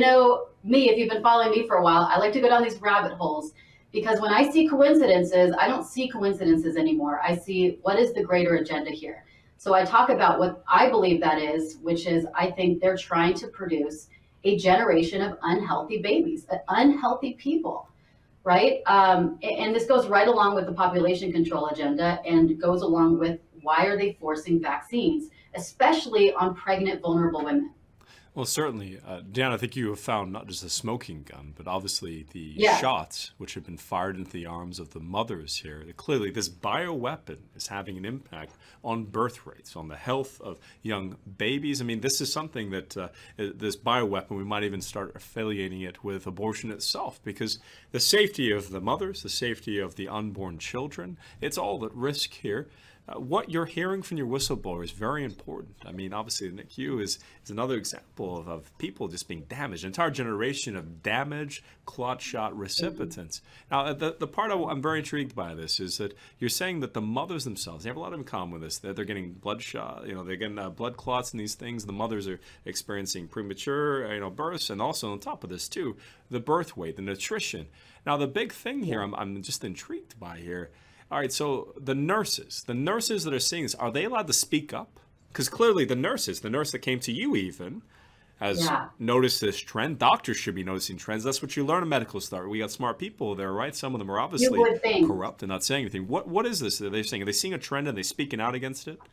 me, if you've been following me for a while, I like to go down these rabbit holes. Because when I see coincidences, I don't see coincidences anymore. I see what is the greater agenda here. So I talk about what I believe that is, which is I think they're trying to produce a generation of unhealthy babies, unhealthy people, right? And this goes right along with the population control agenda and goes along with why are they forcing vaccines, especially on pregnant, vulnerable women. Well, certainly, Dan, I think you have found not just a smoking gun, but obviously the shots which have been fired into the arms of the mothers here. Clearly, this bioweapon is having an impact on birth rates, on the health of young babies. I mean, this is something that this bioweapon, we might even start affiliating it with abortion itself, because the safety of the mothers, the safety of the unborn children, it's all at risk here. what you're hearing from your whistleblower is very important. I mean, obviously, the NICU is another example of people just being damaged, an entire generation of damaged clot shot recipients. Now, the part I'm very intrigued by this is that you're saying that the mothers themselves, they have a lot in common with this, that they're getting bloodshot, they're getting blood clots and these things. The mothers are experiencing premature, births, and also on top of this, too, the birth weight, the nutrition. Now, the big thing here I'm just intrigued by here. All right, so the nurses that are seeing this, are they allowed to speak up? Because clearly the nurse that came to you even, has noticed this trend. Doctors should be noticing trends. That's what you learn in medical school. We got smart people there, right? Some of them are obviously corrupt and not saying anything. What is this that they're saying? Are they seeing a trend and they speaking out against it?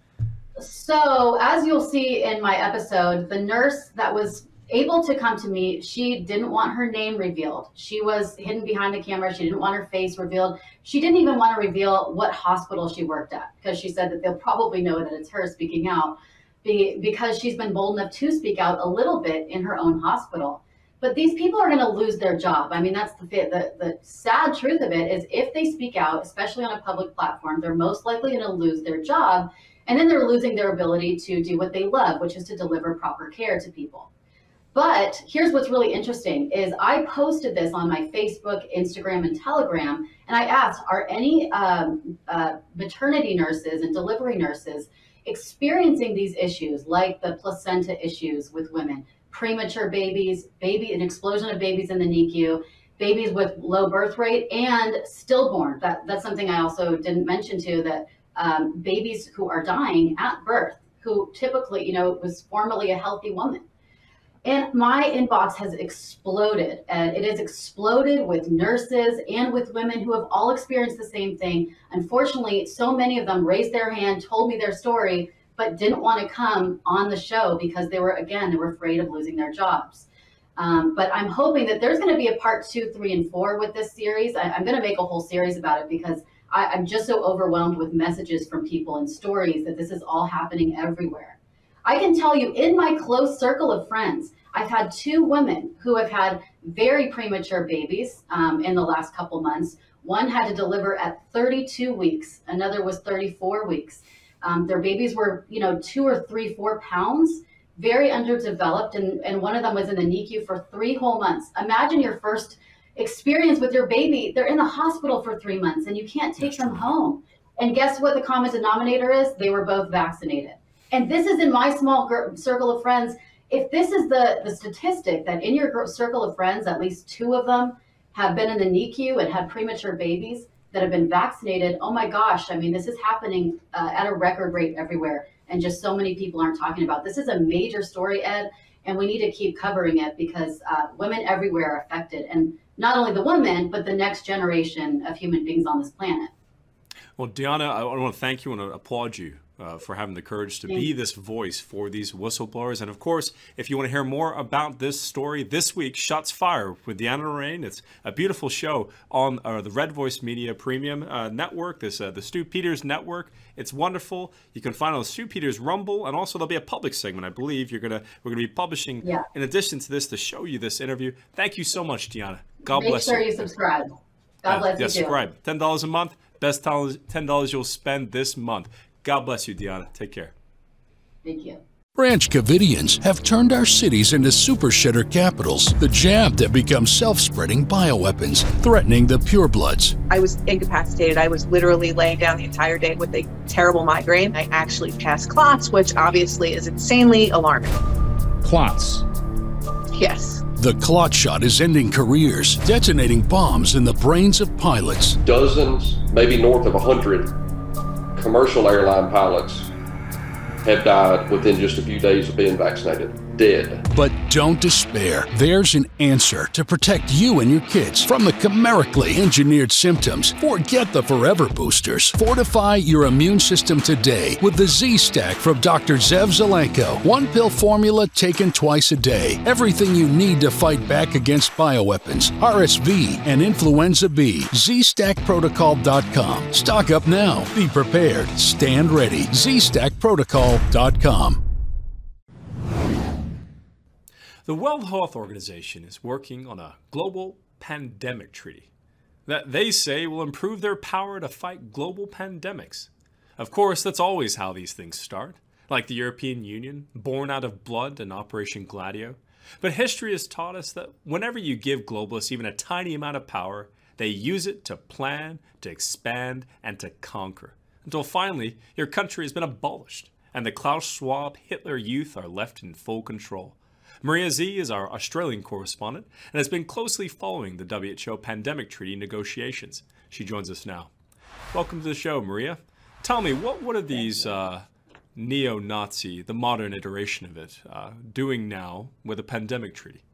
So as you'll see in my episode, the nurse that was able to come to me, she didn't want her name revealed. She was hidden behind the camera. She didn't want her face revealed. She didn't even want to reveal what hospital she worked at, because she said that they'll probably know that it's her speaking out, because she's been bold enough to speak out a little bit in her own hospital. But these people are going to lose their job. I mean, that's the sad truth of it, is if they speak out, especially on a public platform, they're most likely going to lose their job. And then they're losing their ability to do what they love, which is to deliver proper care to people. But here's what's really interesting is I posted this on my Facebook, Instagram, and Telegram, and I asked, are any maternity nurses and delivery nurses experiencing these issues, like the placenta issues with women, premature babies, an explosion of babies in the NICU, babies with low birth rate, and stillborn. That's something I also didn't mention too, that babies who are dying at birth, who typically, was formerly a healthy woman. And my inbox has exploded, and it has exploded with nurses and with women who have all experienced the same thing. Unfortunately, so many of them raised their hand, told me their story, but didn't want to come on the show because they were afraid of losing their jobs. But I'm hoping that there's going to be a part 2, 3, and 4 with this series. I'm going to make a whole series about it because I'm just so overwhelmed with messages from people and stories that this is all happening everywhere. I can tell you, in my close circle of friends, I've had 2 women who have had very premature babies in the last couple months. One had to deliver at 32 weeks. Another was 34 weeks. Their babies were, 2 or 3, 4 pounds, very underdeveloped. And one of them was in the NICU for 3 whole months. Imagine your first experience with your baby. They're in the hospital for 3 months and you can't take them home. And guess what the common denominator is? They were both vaccinated. And this is in my small circle of friends. If this is the statistic that in your circle of friends, at least 2 of them have been in the NICU and had premature babies that have been vaccinated, oh my gosh, I mean, this is happening at a record rate everywhere. And just so many people aren't talking about. This is a major story, Ed, and we need to keep covering it because women everywhere are affected. And not only the women, but the next generation of human beings on this planet. Well, Deanna, I want to thank you and applaud you for having the courage to be this voice for these whistleblowers. And of course, if you want to hear more about this story, this week, Shots Fired with Deanna Lorraine. It's a beautiful show on the Red Voice Media Premium Network, the Stu Peters Network. It's wonderful. You can find it on Stu Peters Rumble, and also there'll be a public segment, I believe. We're gonna be publishing, in addition to this, to show you this interview. Thank you so much, Deanna. God bless you. Make sure you subscribe. God bless you. Subscribe. $10 a month. Best $10 you'll spend this month. God bless you, Deanna. Take care. Thank you. Branch Covidians have turned our cities into super shitter capitals. The jab that becomes self-spreading bioweapons, threatening the purebloods. I was incapacitated. I was literally laying down the entire day with a terrible migraine. I actually passed clots, which obviously is insanely alarming. Clots. Yes. The clot shot is ending careers, detonating bombs in the brains of pilots. Dozens, maybe north of 100 commercial airline pilots have died within just a few days of being vaccinated. Dead. But don't despair. There's an answer to protect you and your kids from the chimerically engineered symptoms. Forget the forever boosters. Fortify your immune system today with the Z-Stack from Dr. Zev Zelenko. 1-pill formula taken twice a day. Everything you need to fight back against bioweapons, RSV, and influenza B. ZStackProtocol.com. Stock up now. Be prepared. Stand ready. ZStackProtocol.com. The World Health Organization is working on a global pandemic treaty that they say will improve their power to fight global pandemics. Of course, that's always how these things start, like the European Union, born out of blood and Operation Gladio. But history has taught us that whenever you give globalists even a tiny amount of power, they use it to plan, to expand, and to conquer, until finally your country has been abolished, and the Klaus Schwab Hitler Youth are left in full control. Maria Zeee is our Australian correspondent and has been closely following the WHO pandemic treaty negotiations. She joins us now. Welcome to the show, Maria. Tell me, what are these neo-Nazi, the modern iteration of it, doing now with a pandemic treaty?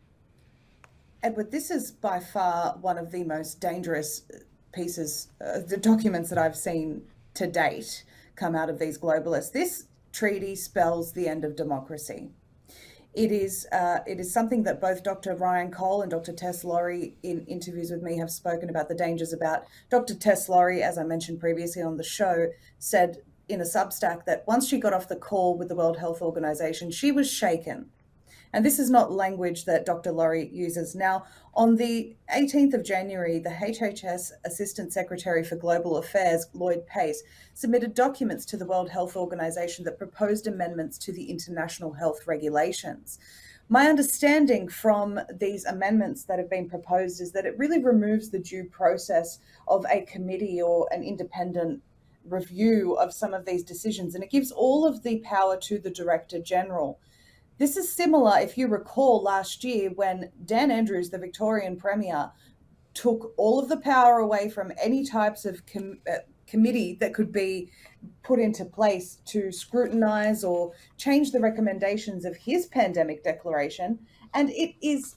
Edward, this is by far one of the most dangerous pieces, the documents that I've seen to date come out of these globalists. This treaty spells the end of democracy. It is something that both Dr. Ryan Cole and Dr. Tess Lawrie in interviews with me have spoken about the dangers about. Dr. Tess Lawrie, as I mentioned previously on the show, said in a Substack that once she got off the call with the World Health Organization, she was shaken. And this is not language that Dr. Lawrie uses. Now, on the 18th of January, the HHS Assistant Secretary for Global Affairs, Lloyd Pace, submitted documents to the World Health Organization that proposed amendments to the international health regulations. My understanding from these amendments that have been proposed is that it really removes the due process of a committee or an independent review of some of these decisions, and it gives all of the power to the Director General. This is similar, if you recall, last year when Dan Andrews, the Victorian Premier, took all of the power away from any types of committee that could be put into place to scrutinise or change the recommendations of his pandemic declaration. And it is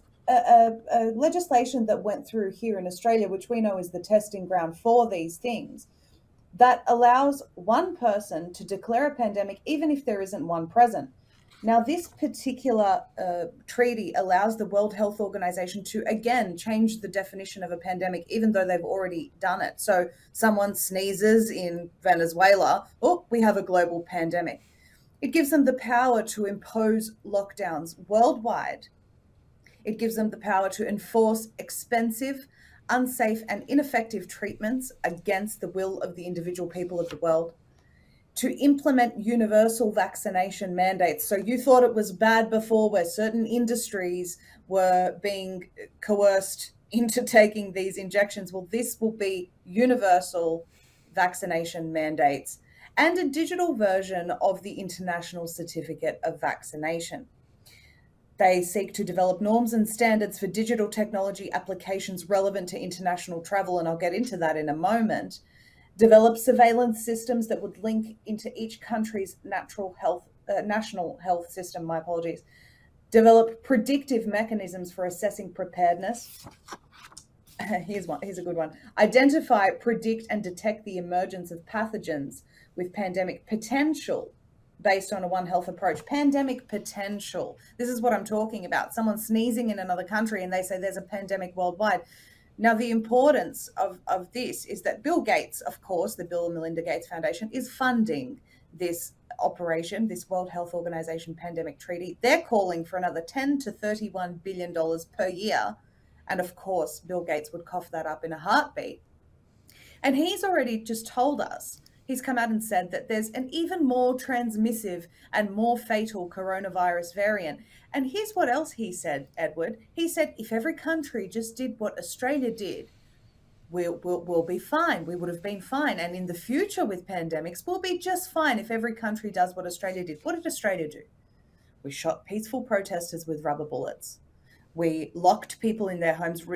a legislation that went through here in Australia, which we know is the testing ground for these things, that allows one person to declare a pandemic even if there isn't one present. Now, this particular treaty allows the World Health Organization to, again, change the definition of a pandemic, even though they've already done it. So someone sneezes in Venezuela, oh, we have a global pandemic. It gives them the power to impose lockdowns worldwide. It gives them the power to enforce expensive, unsafe, and ineffective treatments against the will of the individual people of the world, to implement universal vaccination mandates. So you thought it was bad before, where certain industries were being coerced into taking these injections. Well, this will be universal vaccination mandates and a digital version of the International Certificate of Vaccination. They seek to develop norms and standards for digital technology applications relevant to international travel, and I'll get into that in a moment. Develop surveillance systems that would link into each country's national health system, Develop predictive mechanisms for assessing preparedness. Here's a good one. Identify, predict, and detect the emergence of pathogens with pandemic potential based on a One Health approach. Pandemic potential. This is what I'm talking about. Someone sneezing in another country and they say there's a pandemic worldwide. Now, the importance of this is that Bill Gates, of course, the Bill and Melinda Gates Foundation, is funding this operation, this World Health Organization pandemic treaty. They're calling for another $10 to $31 billion per year. And of course, Bill Gates would cough that up in a heartbeat. And he's already just told us, he's come out and said that there's an even more transmissive and more fatal coronavirus variant. And here's what else he said, Edward. He said, if every country just did what Australia did, we'll be fine. We would have been fine. And in the future with pandemics, we'll be just fine if every country does what Australia did. What did Australia do? We shot peaceful protesters with rubber bullets. We locked people in their homes,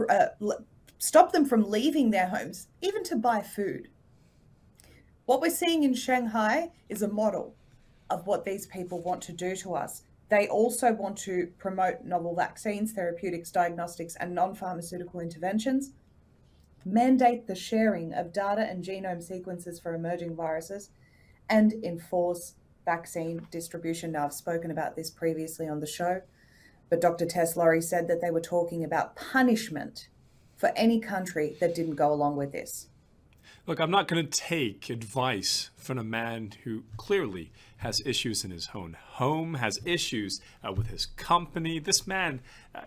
stopped them from leaving their homes, even to buy food. What we're seeing in Shanghai is a model of what these people want to do to us. They also want to promote novel vaccines, therapeutics, diagnostics, and non-pharmaceutical interventions, mandate the sharing of data and genome sequences for emerging viruses, and enforce vaccine distribution. Now, I've spoken about this previously on the show, but Dr. Tess Lawrie said that they were talking about punishment for any country that didn't go along with this. Look, I'm not going to take advice from a man who clearly has issues in his own home, has issues with his company. This man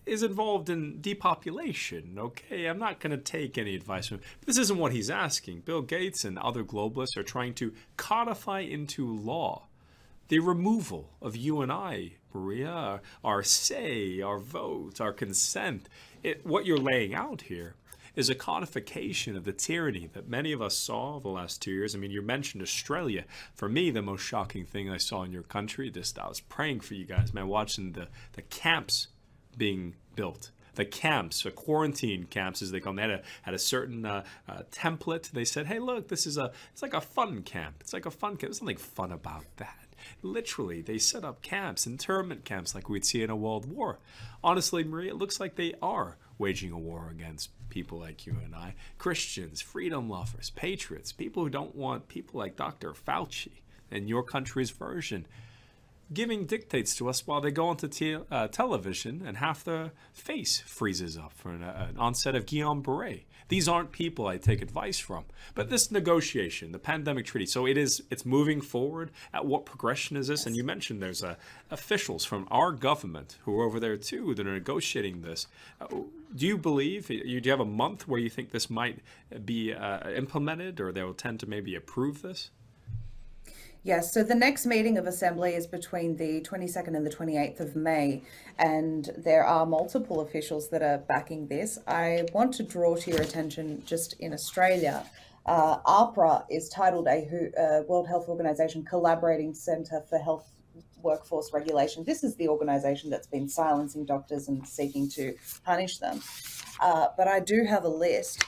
is involved in depopulation. Okay, I'm not going to take any advice from him. This isn't what he's asking. Bill Gates and other globalists are trying to codify into law the removal of you and I, Maria, our say, our vote, our consent. What you're laying out here is a codification of the tyranny that many of us saw over the last 2 years. I mean, you mentioned Australia. For me, the most shocking thing I saw in your country, I was praying for you guys, man, watching the camps being built. The camps, the quarantine camps, as they call them, they had a certain template. They said, hey, look, it's like a fun camp. It's like a fun camp. There's nothing fun about that. Literally, they set up camps, internment camps like we'd see in a world war. Honestly, Maria, it looks like they are waging a war against people like you and I, Christians, freedom lovers, patriots, people who don't want people like Dr. Fauci and your country's version giving dictates to us while they go onto television and half their face freezes up for an onset of Guillain-Barré. These aren't people I take advice from. But this negotiation, the pandemic treaty, so it's moving forward. At what progression is this? And you mentioned there's officials from our government who are over there too that are negotiating this. Do you believe, do you have a month where you think this might be implemented, or they will tend to maybe approve this? Yes, so the next meeting of Assembly is between the 22nd and the 28th of May, and there are multiple officials that are backing this. I want to draw to your attention just in Australia, AHPRA is titled a World Health Organization Collaborating Centre for Health Workforce Regulation. This is the organization that's been silencing doctors and seeking to punish them. But I do have a list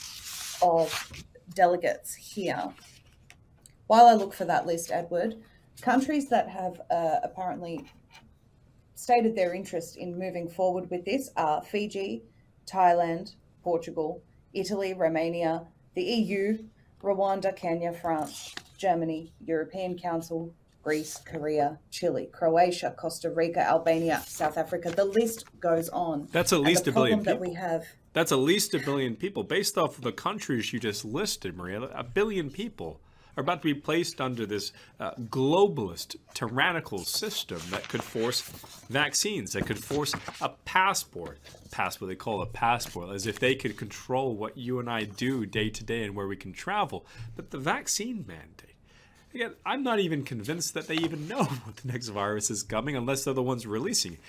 of delegates here. While I look for that list, Edward, countries that have apparently stated their interest in moving forward with this are Fiji, Thailand, Portugal, Italy, Romania, the EU, Rwanda, Kenya, France, Germany, European Council, Greece, Korea, Chile, Croatia, Costa Rica, Albania, South Africa. The list goes on. That's at least a billion people. That we have. That's at least a billion people. Based off of the countries you just listed, Maria, a billion people are about to be placed under this globalist, tyrannical system that could force vaccines, that could force a passport, they call it a passport, as if they could control what you and I do day to day and where we can travel. But the vaccine mandate, again, I'm not even convinced that they even know what the next virus is coming unless they're the ones releasing it.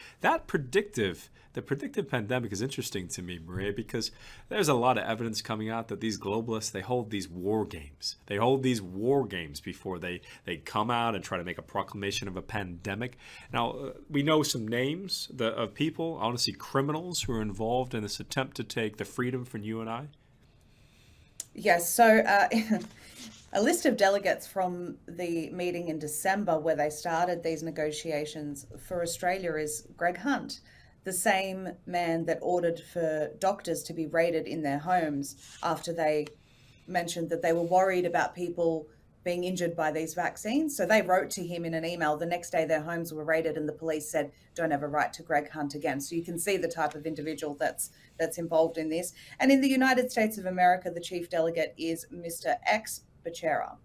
The predictive pandemic is interesting to me, Maria, because there's a lot of evidence coming out that these globalists, they hold these war games. They hold these war games before they come out and try to make a proclamation of a pandemic. Now, we know some names of people, honestly criminals, who are involved in this attempt to take the freedom from you and I. Yes, so a list of delegates from the meeting in December where they started these negotiations for Australia is Greg Hunt, the same man that ordered for doctors to be raided in their homes after they mentioned that they were worried about people being injured by these vaccines. So they wrote to him in an email. The next day their homes were raided and the police said, don't ever write to Greg Hunt again. So you can see the type of individual that's involved in this. And in the United States of America, the chief delegate is Mr. X. Becerra.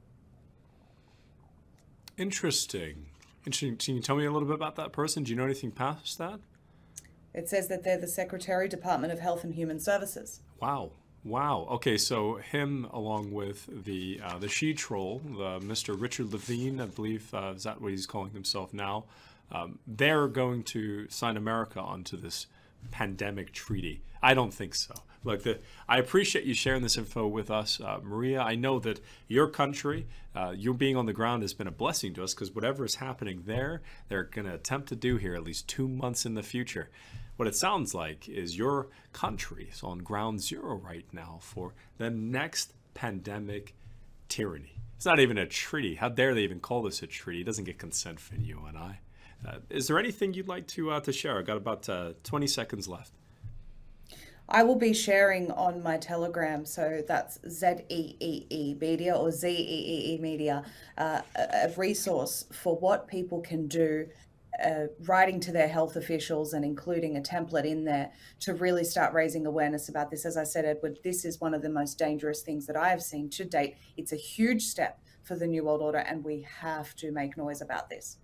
Interesting. Can you tell me a little bit about that person? Do you know anything past that? It says that they're the Secretary, Department of Health and Human Services. Wow. Okay, so him along with the she-troll, Mr. Richard Levine, I believe, is that what he's calling himself now? They're going to sign America onto this pandemic treaty. I don't think so. Look, I appreciate you sharing this info with us, Maria. I know that your country, you being on the ground has been a blessing to us because whatever is happening there, they're going to attempt to do here at least 2 months in the future. What it sounds like is your country is on ground zero right now for the next pandemic tyranny. It's not even a treaty. How dare they even call this a treaty? It doesn't get consent from you and I. Is there anything you'd like to share? I've got about 20 seconds left. I will be sharing on my Telegram, so that's ZEEE Media or ZEEE Media, a resource for what people can do, writing to their health officials and including a template in there to really start raising awareness about this. As I said, Edward, this is one of the most dangerous things that I have seen to date. It's a huge step for the New World Order, and we have to make noise about this.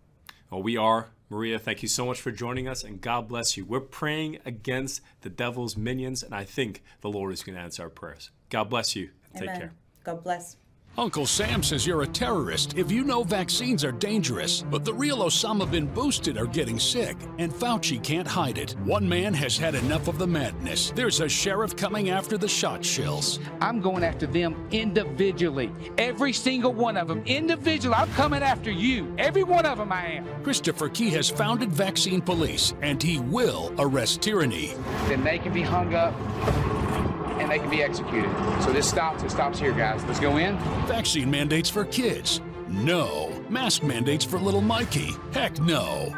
Well, we are. Maria, thank you so much for joining us, and God bless you. We're praying against the devil's minions, and I think the Lord is going to answer our prayers. God bless you. Take care. God bless. Uncle Sam says you're a terrorist if you know vaccines are dangerous, but the real Osama bin boosted are getting sick, and Fauci can't hide it. One man has had enough of the madness. There's a sheriff coming after the shot shills. I'm going after them individually. Every single one of them individually. I'm coming after you. Every one of them I am. Christopher Key has founded Vaccine Police, and he will arrest tyranny. Then they can be hung up and they can be executed. So this stops. It stops here, guys. Let's go in. Vaccine mandates for kids? No. Mask mandates for little Mikey? Heck no.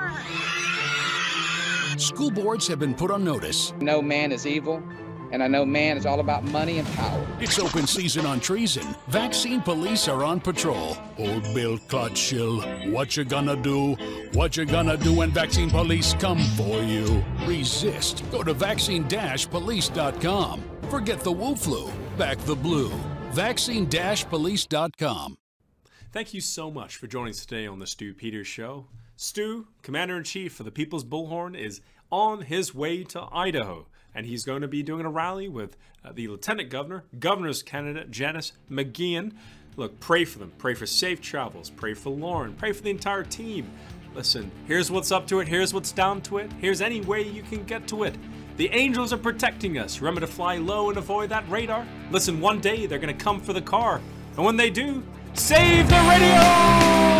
School boards have been put on notice. No man is evil, and I know man is all about money and power. It's open season on treason. Vaccine Police are on patrol. Old Bill Clodshill, what you gonna do? What you gonna do when Vaccine Police come for you? Resist. Go to vaccine-police.com. Forget the Wu flu. Back the blue. Vaccine-police.com. Thank you so much for joining us today on the Stu Peters Show. Stu, Commander-in-Chief for the People's Bullhorn, is on his way to Idaho, and he's going to be doing a rally with the Lieutenant Governor, Governor's candidate, Janice McGeachin. Look, pray for them. Pray for safe travels. Pray for Lauren. Pray for the entire team. Listen, here's what's up to it. Here's what's down to it. Here's any way you can get to it. The angels are protecting us. Remember to fly low and avoid that radar. Listen, one day they're going to come for the car. And when they do, save the radio!